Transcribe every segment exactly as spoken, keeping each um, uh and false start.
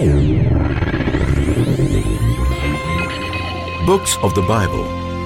Books of the Bible.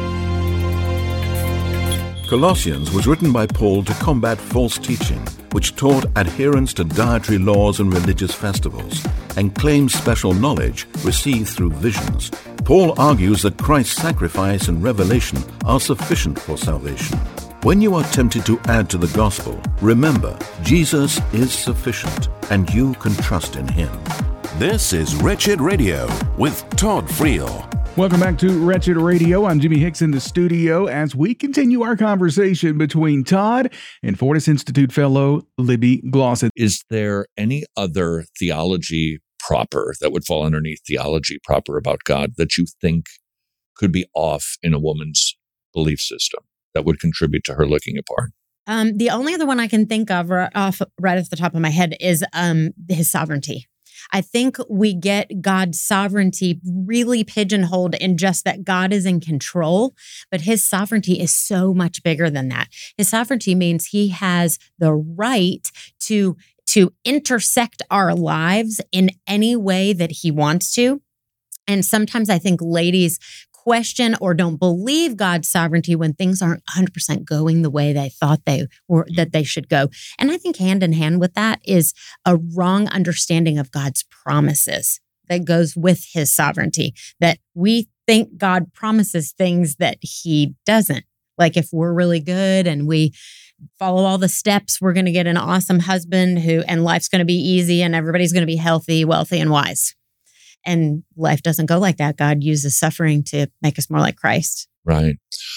Colossians was written by Paul to combat false teaching, which taught adherence to dietary laws and religious festivals, and claimed special knowledge received through visions. Paul argues that Christ's sacrifice and revelation are sufficient for salvation. When you are tempted to add to the gospel, remember, Jesus is sufficient, and you can trust in him. This is Wretched Radio with Todd Friel. Welcome back to Wretched Radio. I'm Jimmy Hicks in the studio as we continue our conversation between Todd and Fortis Institute fellow Libby Glossop. Is there any other theology proper that would fall underneath theology proper about God that you think could be off in a woman's belief system that would contribute to her looking apart? Um, the only other one I can think of right off, right off the top of my head is um, his sovereignty. I think we get God's sovereignty really pigeonholed in just that God is in control, but his sovereignty is so much bigger than that. His sovereignty means he has the right to, to intersect our lives in any way that he wants to. And sometimes I think ladies question or don't believe God's sovereignty when things aren't one hundred percent going the way they thought they were, that they should go. And I think hand in hand with that is a wrong understanding of God's promises that goes with his sovereignty, that we think God promises things that he doesn't. Like if we're really good and we follow all the steps, we're going to get an awesome husband who, and life's going to be easy and everybody's going to be healthy, wealthy, and wise. And life doesn't go like that. God uses suffering to make us more like Christ. Right.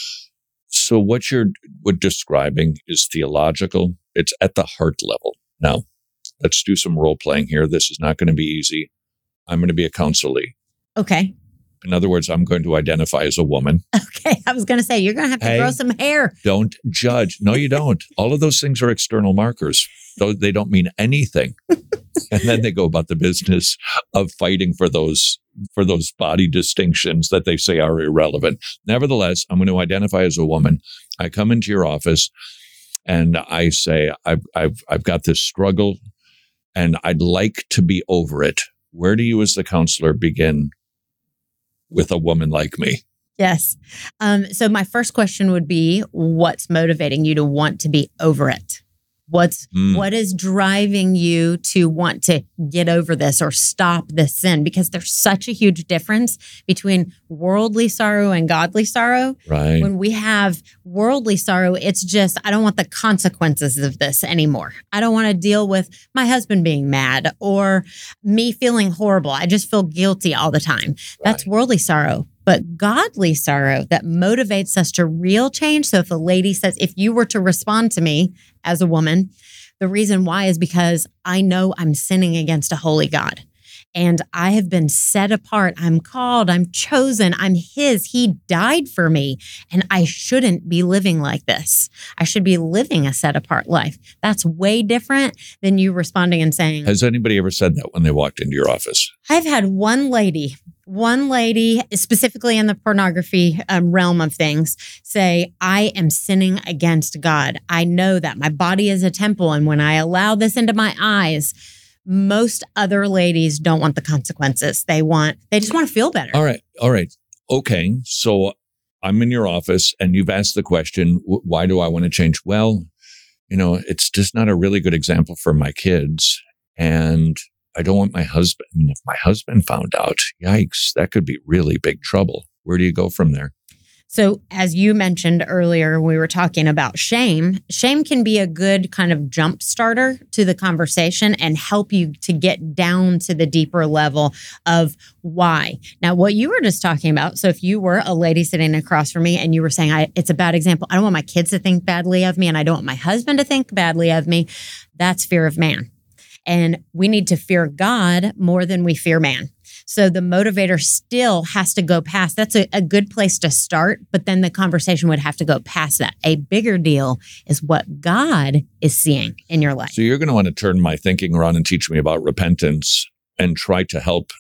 So what you're what describing is theological. It's at the heart level. Now, let's do some role playing here. This is not going to be easy. I'm going to be a counselee. Okay. In other words, I'm going to identify as a woman. Okay. I was going to say, you're going to have to hey, grow some hair. Don't judge. No, you don't. All of those things are external markers. They don't mean anything. And then they go about the business of fighting for those for those body distinctions that they say are irrelevant. Nevertheless, I'm going to identify as a woman. I come into your office and I say, I've I've I've got this struggle and I'd like to be over it. Where do you as the counselor begin with a woman like me? Yes. Um, so my first question would be, what's motivating you to want to be over it? What's mm. what is driving you to want to get over this or stop this sin? Because there's such a huge difference between worldly sorrow and godly sorrow. Right. When we have worldly sorrow, it's just, I don't want the consequences of this anymore. I don't want to deal with my husband being mad or me feeling horrible. I just feel guilty all the time. Right. That's worldly sorrow. But godly sorrow that motivates us to real change. So if a lady says, if you were to respond to me as a woman, the reason why is because I know I'm sinning against a holy God. And I have been set apart. I'm called. I'm chosen. I'm his. He died for me. And I shouldn't be living like this. I should be living a set apart life. That's way different than you responding and saying. Has anybody ever said that when they walked into your office? I've had one lady, one lady specifically in the pornography um, realm of things say, I am sinning against God. I know that my body is a temple. And when I allow this into my eyes, most other ladies don't want the consequences. They want, they just want to feel better. All right. All right. Okay. So I'm in your office and you've asked the question, why do I want to change? Well, you know, it's just not a really good example for my kids. And I don't want my husband, I mean, if my husband found out, yikes, that could be really big trouble. Where do you go from there? So as you mentioned earlier, we were talking about shame. Shame can be a good kind of jump starter to the conversation and help you to get down to the deeper level of why. Now, what you were just talking about, so if you were a lady sitting across from me and you were saying, I, it's a bad example, I don't want my kids to think badly of me and I don't want my husband to think badly of me, that's fear of man. And we need to fear God more than we fear man. So the motivator still has to go past. That's a, a good place to start, but then the conversation would have to go past that. A bigger deal is what God is seeing in your life. So you're going to want to turn my thinking around and teach me about repentance and try to help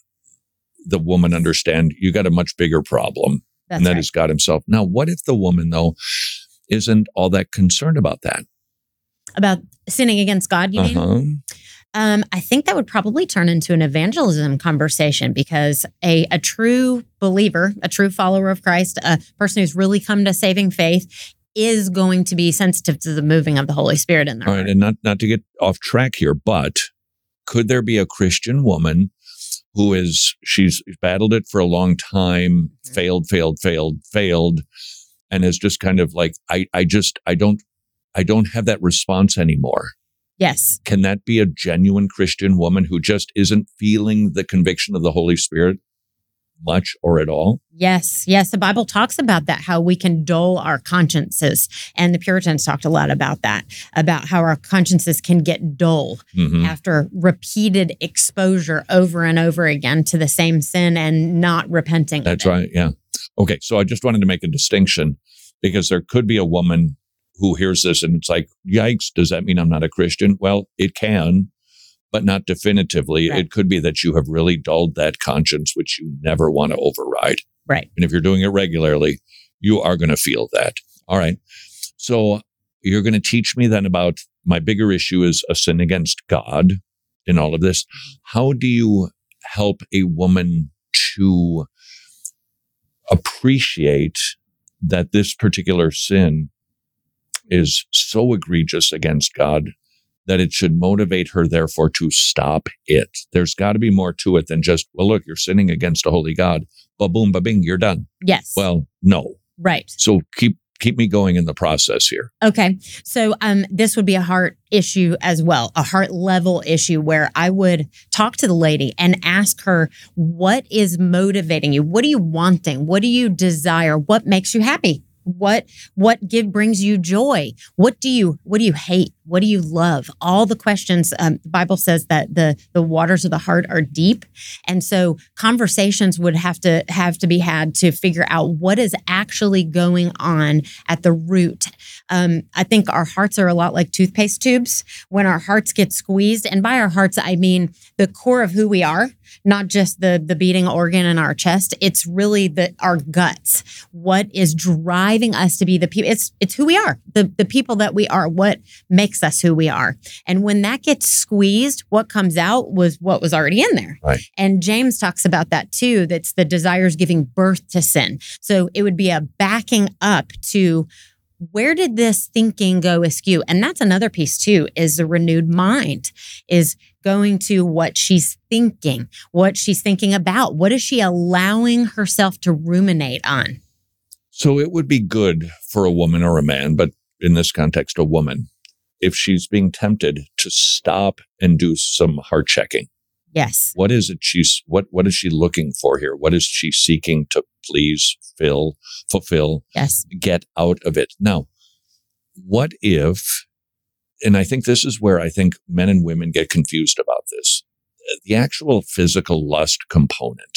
the woman understand you got a much bigger problem, That's and that right. is God himself. Now, what if the woman, though, isn't all that concerned about that? About sinning against God, you uh-huh. mean? Um, I think that would probably turn into an evangelism conversation because a, a true believer, a true follower of Christ, a person who's really come to saving faith is going to be sensitive to the moving of the Holy Spirit in their All heart. right, and not, not to get off track here, but could there be a Christian woman who is, she's battled it for a long time, Mm-hmm. failed, failed, failed, failed, and is just kind of like, I, I just, I don't, I don't have that response anymore. Yes. Can that be a genuine Christian woman who just isn't feeling the conviction of the Holy Spirit much or at all? Yes. Yes. The Bible talks about that, how we can dull our consciences. And the Puritans talked a lot about that, about how our consciences can get dull Mhm. after repeated exposure over and over again to the same sin and not repenting. That's of it. right. Yeah. Okay. So I just wanted to make a distinction because there could be a woman who hears this and it's like, yikes, does that mean I'm not a Christian? Well, it can, but not definitively. Right. It could be that you have really dulled that conscience, which you never want to override. Right. And if you're doing it regularly, you are going to feel that. All right. So you're going to teach me then about my bigger issue is a sin against God in all of this. How do you help a woman to appreciate that this particular sin is so egregious against God that it should motivate her, therefore, to stop it? There's got to be more to it than just, well, look, you're sinning against a holy God. Ba-boom, ba-bing, you're done. Yes. Well, no. right. So keep keep me going in the process here. Okay. So um, this would be a heart issue as well, a heart level issue where I would talk to the lady and ask her, what is motivating you? What are you wanting? What do you desire? What makes you happy? What what give brings you joy? What do you what do you hate? What do you love? All the questions. Um, the Bible says that the the waters of the heart are deep, and so conversations would have to have to be had to figure out what is actually going on at the root. Um, I think our hearts are a lot like toothpaste tubes. When our hearts get squeezed, and by our hearts I mean the core of who we are, not just the the beating organ in our chest. It's really the our guts. What is driving us to be the people? It's it's who we are, the the people that we are. What makes us who we are? And when that gets squeezed, what comes out was what was already in there. Right. And James talks about that too. That's the desires giving birth to sin. So it would be a backing up to, where did this thinking go askew? And that's another piece too, is the renewed mind, is going to what she's thinking, what she's thinking about. What is she allowing herself to ruminate on? So it would be good for a woman or a man, but in this context, a woman, if she's being tempted to stop and do some heart checking. Yes. What is it she's, what, what is she looking for here? What is she seeking to please, fill, fulfill, Yes. get out of it? Now, what if, and I think this is where I think men and women get confused about this, the actual physical lust component.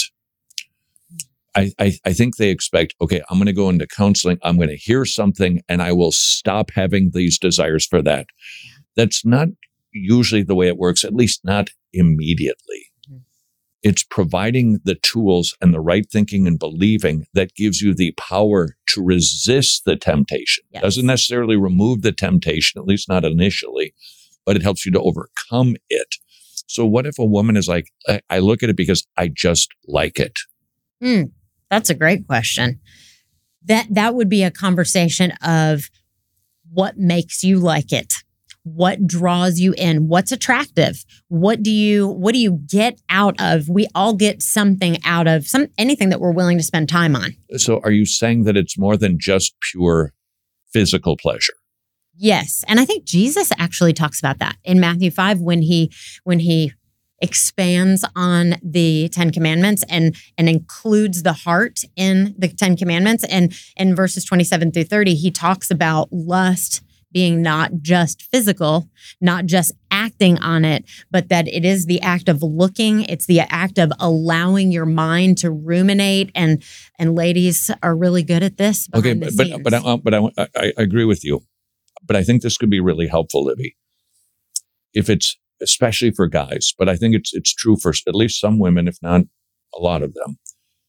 I, I, I think they expect, okay, I'm going to go into counseling. I'm going to hear something and I will stop having these desires for that. That's not usually the way it works, at least not immediately. Mm-hmm. It's providing the tools and the right thinking and believing that gives you the power to resist the temptation. Yes. Doesn't necessarily remove the temptation, at least not initially, but it helps you to overcome it. So what if a woman is like, I, I look at it because I just like it? Mm, that's a great question. That that would be a conversation of what makes you like it. What draws you in? What's attractive? What do you what do you get out of? We all get something out of some anything that we're willing to spend time on. So are you saying that it's more than just pure physical pleasure? Yes. And I think Jesus actually talks about that in Matthew five when he when he expands on the Ten Commandments and and includes the heart in the Ten Commandments. And in verses twenty-seven through thirty, he talks about lust being not just physical, not just acting on it, but that it is the act of looking. It's the act of allowing your mind to ruminate. And and ladies are really good at this. Okay, behind but the but scenes. but I, but I, I I agree with you. But I think this could be really helpful, Libby. If it's especially for guys, but I think it's it's true for at least some women, if not a lot of them.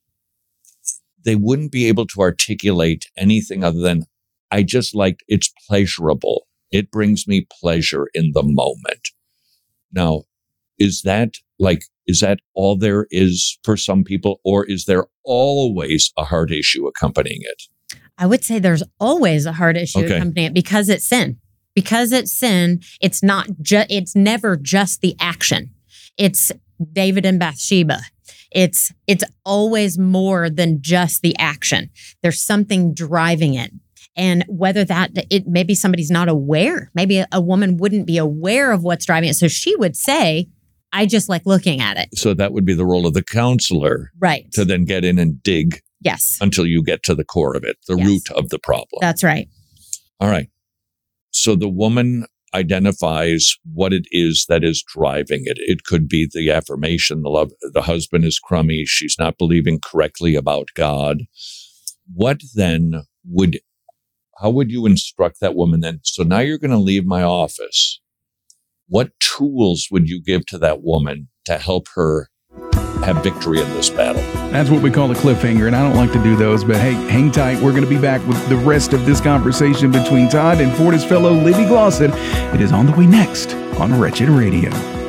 They wouldn't be able to articulate anything other than, I just like, it's pleasurable. It brings me pleasure in the moment. Now, is that like, is that all there is for some people, or is there always a heart issue accompanying it? I would say there's always a heart issue Okay. accompanying it because it's sin. Because it's sin, it's not just, it's never just the action. It's David and Bathsheba. It's, it's always more than just the action. There's something driving it. And whether that, it maybe somebody's not aware, maybe a, a woman wouldn't be aware of what's driving it. So she would say, I just like looking at it. So that would be the role of the counselor Right. to then get in and dig Yes. until you get to the core of it, the Yes. root of the problem. That's right. All right. So the woman identifies what it is that is driving it. It could be the affirmation, the love, the husband is crummy, she's not believing correctly about God. What then would, how would you instruct that woman then? So now you're going to leave my office. What tools would you give to that woman to help her have victory in this battle? That's what we call a cliffhanger, and I don't like to do those, but hey, hang tight. We're going to be back with the rest of this conversation between Todd and Fortis fellow Libby Glosson. It is on the way next on Wretched Radio.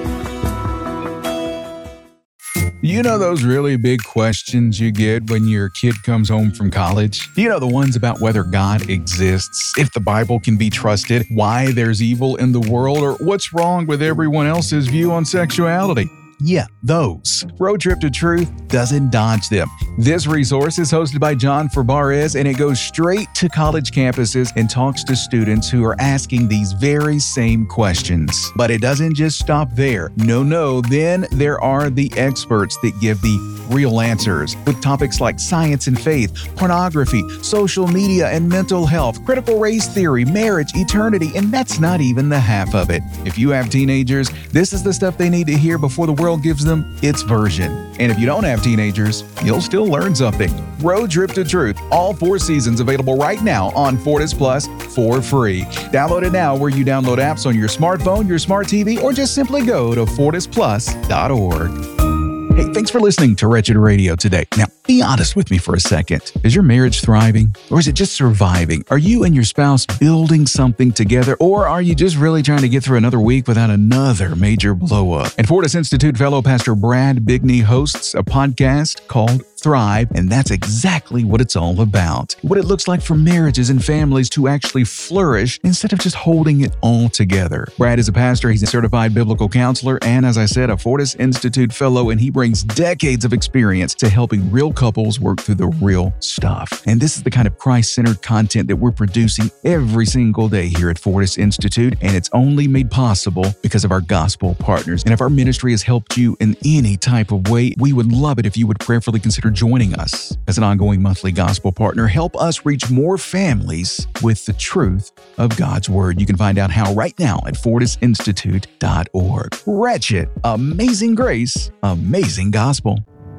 You know those really big questions you get when your kid comes home from college? You know the ones about whether God exists, if the Bible can be trusted, why there's evil in the world, or what's wrong with everyone else's view on sexuality? Yeah, those. Road Trip to Truth doesn't dodge them. This resource is hosted by John Fabarez, and it goes straight to college campuses and talks to students who are asking these very same questions. But it doesn't just stop there. No, no, then there are the experts that give the real answers with topics like science and faith, pornography, social media and mental health, critical race theory, marriage, eternity, and that's not even the half of it. If you have teenagers, this is the stuff they need to hear before the world gives them its version. And if you don't have teenagers, you'll still learn something. Road Trip to Truth, all four seasons available right now on Fortis Plus for free. Download it now where you download apps on your smartphone, your smart T V, or just simply go to fortis plus dot org. Hey, thanks for listening to Wretched Radio today. Now, be honest with me for a second. Is your marriage thriving, or is it just surviving? Are you and your spouse building something together, or are you just really trying to get through another week without another major blow-up? And Fortis Institute fellow Pastor Brad Bigney hosts a podcast called Thrive, and that's exactly what it's all about. What it looks like for marriages and families to actually flourish instead of just holding it all together. Brad is a pastor, he's a certified biblical counselor, and as I said, a Fortis Institute fellow, and he brings decades of experience to helping real couples work through the real stuff. And this is the kind of Christ-centered content that we're producing every single day here at Fortis Institute, and it's only made possible because of our gospel partners. And if our ministry has helped you in any type of way, we would love it if you would prayerfully consider joining us as an ongoing monthly gospel partner. Help us reach more families with the truth of God's word. You can find out how right now at fortis institute dot org. Wretched, amazing grace, amazing gospel.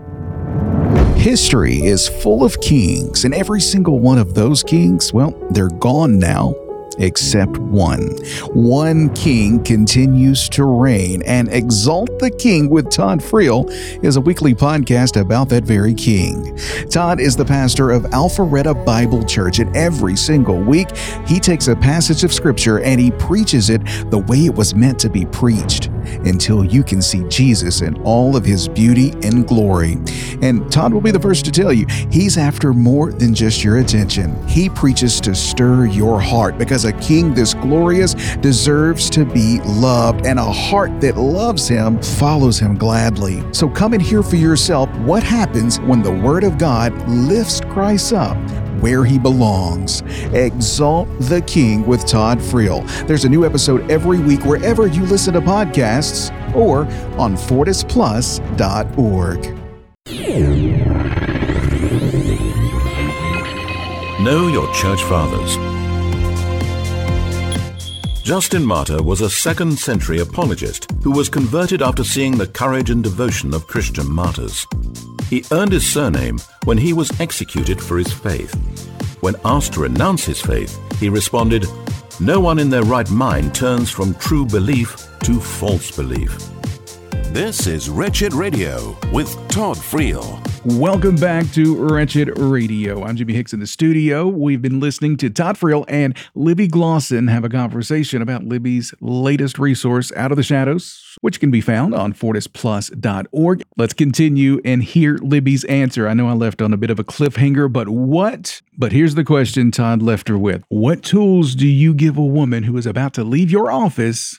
History is full of kings, and every single one of those kings, well, they're gone now. Except one. One king continues to reign, and Exalt the King with Todd Friel is a weekly podcast about that very king. Todd is the pastor of Alpharetta Bible Church, and every single week he takes a passage of scripture and he preaches it the way it was meant to be preached until you can see Jesus in all of his beauty and glory. And Todd will be the first to tell you, he's after more than just your attention. He preaches to stir your heart, because a king this glorious deserves to be loved, and a heart that loves him follows him gladly. So come and hear for yourself what happens when the Word of God lifts Christ up where he belongs. Exalt the King with Todd Friel. There's a new episode every week wherever you listen to podcasts or on fortis plus dot org. Know your church fathers. Justin Martyr was a second century apologist who was converted after seeing the courage and devotion of Christian martyrs. He earned his surname when he was executed for his faith. When asked to renounce his faith, he responded, "No one in their right mind turns from true belief to false belief." This is Wretched Radio with Todd Friel. Welcome back to Wretched Radio. I'm Jimmy Hicks in the studio. We've been listening to Todd Friel and Libby Glosson have a conversation about Libby's latest resource, Out of the Shadows, which can be found on fortis plus dot org. Let's continue and hear Libby's answer. I know I left on a bit of a cliffhanger, but what? But here's the question Todd left her with. What tools do you give a woman who is about to leave your office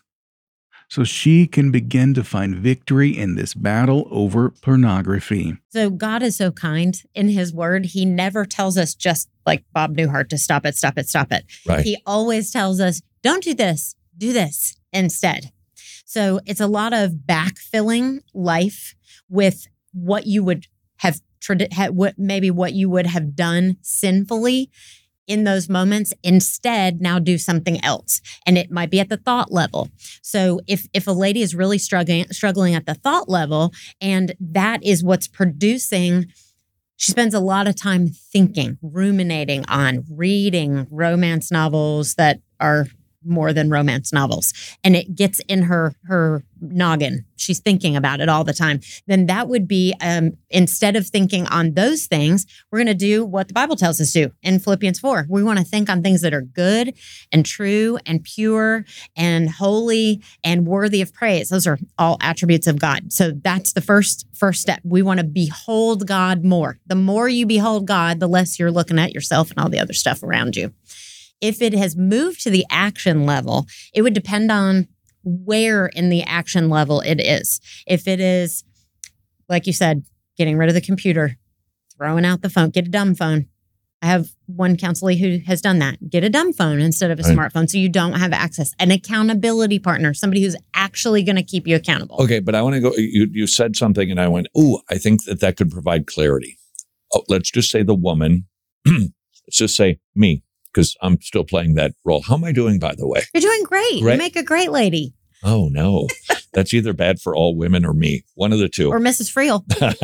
so she can begin to find victory in this battle over pornography? So God is so kind in his word. He never tells us just like Bob Newhart to stop it, stop it, stop it. Right. He always tells us, don't do this, do this instead. So it's a lot of backfilling life with what you would have, what maybe what you would have done sinfully in those moments. Instead, now do something else. And it might be at the thought level. So if if a lady is really struggling struggling at the thought level, and that is what's producing, she spends a lot of time thinking, ruminating on, reading romance novels that are more than romance novels, and it gets in her her noggin. She's thinking about it all the time. Then that would be, um, instead of thinking on those things, we're going to do what the Bible tells us to do in Philippians four. We want to think on things that are good and true and pure and holy and worthy of praise. Those are all attributes of God. So that's the first first step. We want to behold God more. The more you behold God, the less you're looking at yourself and all the other stuff around you. If it has moved to the action level, it would depend on where in the action level it is. If it is, like you said, getting rid of the computer, throwing out the phone, get a dumb phone. I have one counselee who has done that. Get a dumb phone instead of a right. smartphone so you don't have access. An accountability partner, somebody who's actually going to keep you accountable. Okay, but I want to go, you, you said something and I went, oh, I think that that could provide clarity. Oh, let's just say the woman, let's just say me. Because I'm still playing that role. How am I doing, by the way? You're doing great. great. You make a great lady. Oh, no. That's either bad for all women or me. One of the two. Or Missus Friel.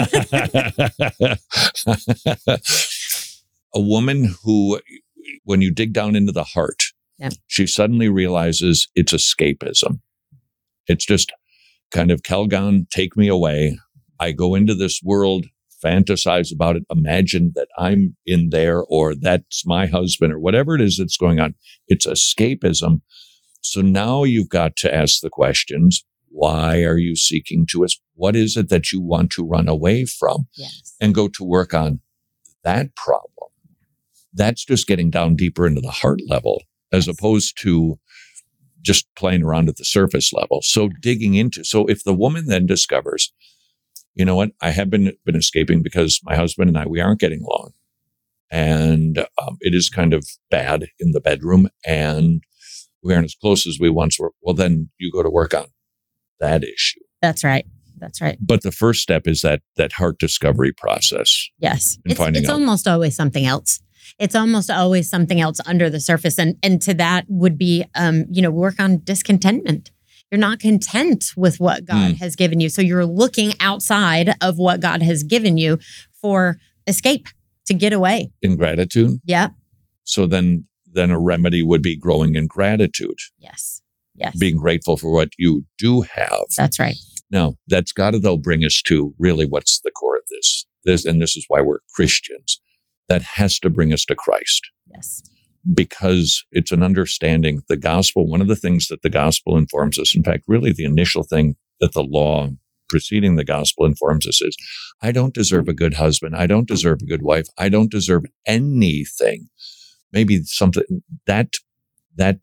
A woman who, when you dig down into the heart, yeah. she suddenly realizes it's escapism. It's just kind of, Calgon, take me away. I go into this world, fantasize about it, imagine that I'm in there or that's my husband or whatever it is that's going on. It's escapism. So now you've got to ask the questions. Why are you seeking to us? What is it that you want to run away from? Yes. And go to work on that problem. That's just getting down deeper into the heart level as yes. opposed to just playing around at the surface level. So digging into, so if the woman then discovers, you know what? I have been been escaping because my husband and I, we aren't getting along. And um, it is kind of bad in the bedroom and we aren't as close as we once were. Well, then you go to work on that issue. That's right. That's right. But the first step is that that heart discovery process. Yes. It's, it's out. almost always something else. It's almost always something else under the surface. And, and to that would be, um, you know, work on discontentment. You're not content with what God mm. has given you. So you're looking outside of what God has given you for escape, to get away. Ingratitude? Yeah. So then, then a remedy would be growing in gratitude. Yes. Yes. Being grateful for what you do have. That's right. Now, that's got to, though, bring us to really what's the core of this. This, and this is why we're Christians. That has to bring us to Christ. Yes. Because it's an understanding, the gospel, one of the things that the gospel informs us, in fact, really the initial thing that the law preceding the gospel informs us is, I don't deserve a good husband. I don't deserve a good wife. I don't deserve anything. Maybe something, that, that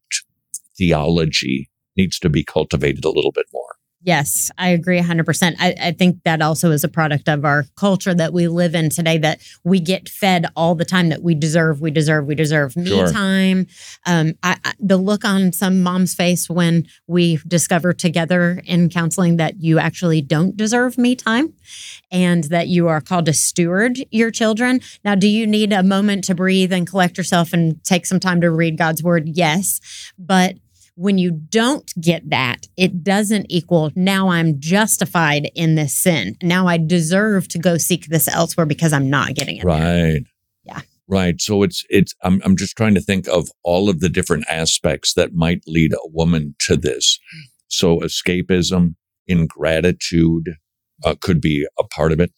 theology needs to be cultivated a little bit more. Yes, I agree one hundred percent. I, I think that also is a product of our culture that we live in today, that we get fed all the time that we deserve, we deserve, we deserve me Sure. time. Um, I, I, the look on some mom's face when we discover together in counseling that you actually don't deserve me time and that you are called to steward your children. Now, do you need a moment to breathe and collect yourself and take some time to read God's word? Yes, but when you don't get that, it doesn't equal, now I'm justified in this sin. Now I deserve to go seek this elsewhere because I'm not getting it. Right. There. Yeah. Right. So it's, it's, I'm, I'm just trying to think of all of the different aspects that might lead a woman to this. So escapism, ingratitude uh, could be a part of it.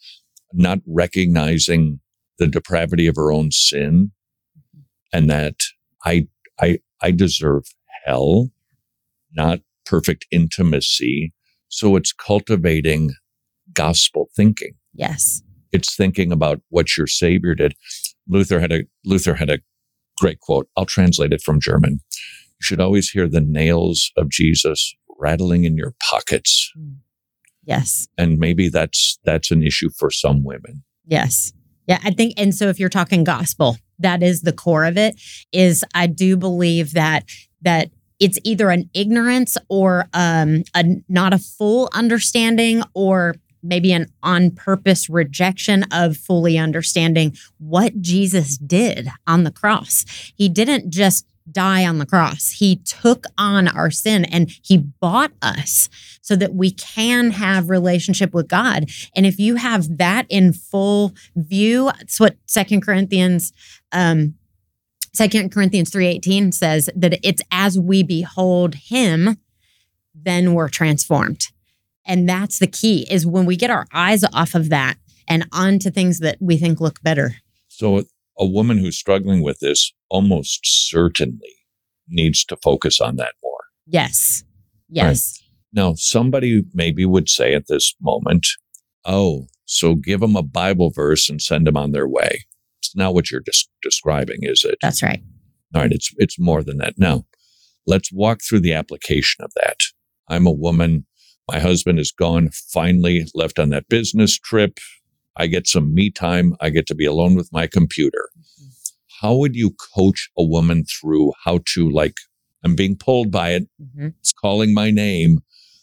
not recognizing the depravity of her own sin, and that I I I deserve hell, not perfect intimacy. So it's cultivating gospel thinking. Yes. It's thinking about what your Savior did. Luther had a Luther had a great quote. I'll translate it from German. You should always hear the nails of Jesus rattling in your pockets. Yes. And maybe that's that's an issue for some women. Yes. Yeah, I think, and so if you're talking gospel, that is the core of it, is I do believe that that it's either an ignorance or um, a not a full understanding, or maybe an on-purpose rejection of fully understanding what Jesus did on the cross. He didn't just die on the cross. He took on our sin and he bought us so that we can have relationship with God. And if you have that in full view, it's what Second Corinthians um, Second Corinthians three eighteen says, that it's as we behold him, then we're transformed. And that's the key, is when we get our eyes off of that and onto things that we think look better. So a woman who's struggling with this almost certainly needs to focus on that more. Yes. Yes. Right. Now, somebody maybe would say at this moment, oh, so give them a Bible verse and send them on their way. It's not what you're des- describing, is it? That's right. All right. It's, it's more than that. Now, let's walk through the application of that. I'm a woman. My husband is gone, finally left on that business trip. I get some me time. I get to be alone with my computer. Mm-hmm. How would you coach a woman through how to, like, I'm being pulled by it. Mm-hmm. It's calling my name.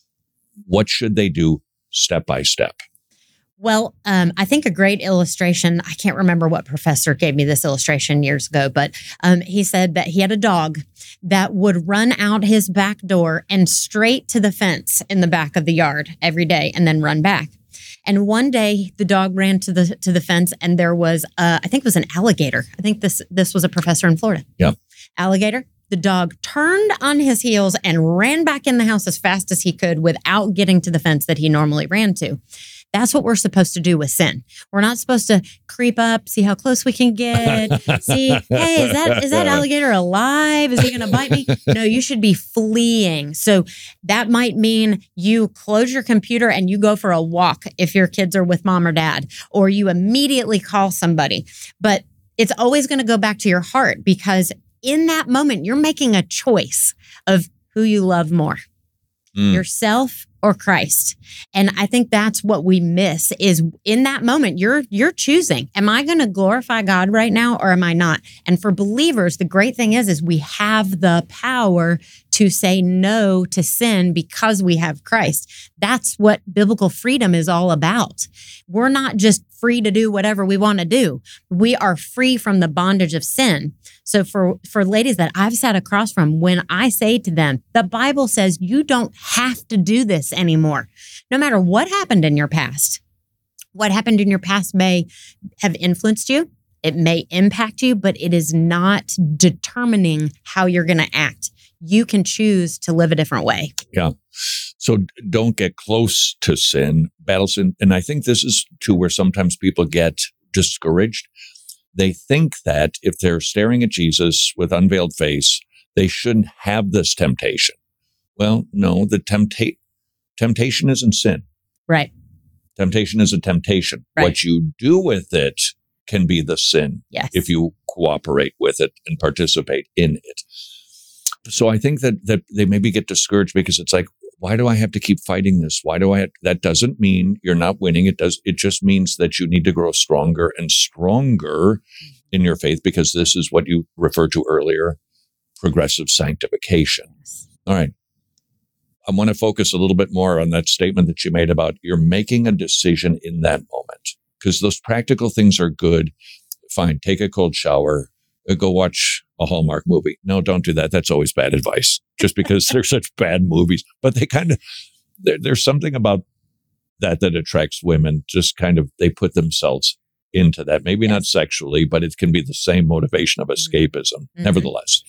What should they do step by step? Well, um, I think a great illustration, I can't remember what professor gave me this illustration years ago, but um, he said that he had a dog that would run out his back door and straight to the fence in the back of the yard every day and then run back. And one day the dog ran to the to the fence and there was, uh, I think it was an alligator. I think this this was a professor in Florida. Yeah. Alligator. The dog turned on his heels and ran back in the house as fast as he could without getting to the fence that he normally ran to. That's what we're supposed to do with sin. We're not supposed to creep up, see how close we can get, see, hey, is that is that alligator alive? Is he going to bite me? No, you should be fleeing. So that might mean you close your computer and you go for a walk if your kids are with mom or dad, or you immediately call somebody. But it's always going to go back to your heart, because in that moment, you're making a choice of who you love more, mm. yourself or Christ. And I think that's what we miss, is in that moment, you're you're choosing, am I going to glorify God right now or am I not? And for believers, the great thing is, is we have the power to say no to sin because we have Christ. That's what biblical freedom is all about. We're not just free to do whatever we want to do. We are free from the bondage of sin. So for, for ladies that I've sat across from, when I say to them, the Bible says you don't have to do this anymore, no matter what happened in your past. What happened in your past may have influenced you. It may impact you, but it is not determining how you're going to act. You can choose to live a different way. Yeah. So don't get close to sin, battle sin. And I think this is too where sometimes people get discouraged. They think that if they're staring at Jesus with unveiled face, they shouldn't have this temptation. Well, no, the tempta- temptation isn't sin. Right. Temptation is a temptation. Right. What you do with it can be the sin. Yes. If you cooperate with it and participate in it. So I think that that they maybe get discouraged because it's like, why do I have to keep fighting this? Why do I have, that doesn't mean you're not winning. It does. It just means that you need to grow stronger and stronger in your faith, because this is what you referred to earlier, progressive sanctification. All right. I want to focus a little bit more on that statement that you made about you're making a decision in that moment, because those practical things are good. Fine. Take a cold shower. Go watch a Hallmark movie. No, don't do that. That's always bad advice, just because they're such bad movies. But they kind of, there, there's something about that that attracts women. Just kind of, they put themselves into that. Maybe yes. not sexually, but it can be the same motivation of escapism. Mm-hmm. Nevertheless,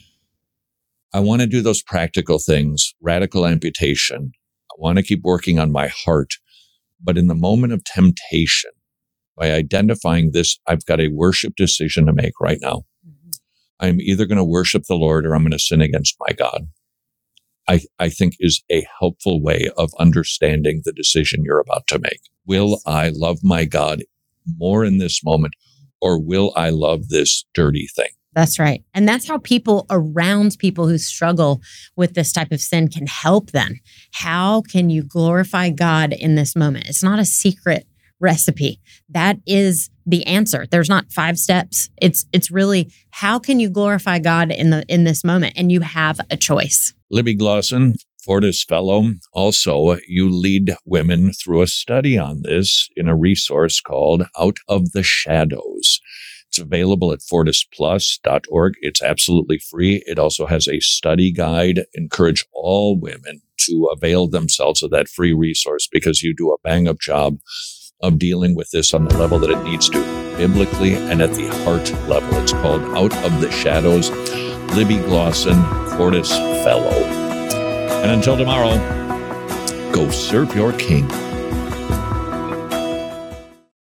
I want to do those practical things, radical amputation. I want to keep working on my heart. But in the moment of temptation, by identifying this, I've got a worship decision to make right now. Mm-hmm. I'm either going to worship the Lord or I'm going to sin against my God. I, I think is a helpful way of understanding the decision you're about to make. Will I love my God more in this moment, or will I love this dirty thing? That's right. And that's how people around people who struggle with this type of sin can help them. How can you glorify God in this moment? It's not a secret recipe. That is the answer. There's not five steps. It's it's really, how can you glorify God in the in this moment? And you have a choice. Libby Glosson, Fortis Fellow. Also, you lead women through a study on this in a resource called Out of the Shadows. It's available at fortis plus dot org. It's absolutely free. It also has a study guide. Encourage all women to avail themselves of that free resource because you do a bang-up job of dealing with this on the level that it needs to, biblically and at the heart level. It's called Out of the Shadows. Libby Glosson, Fortis Fellow. And until tomorrow, go serve your King.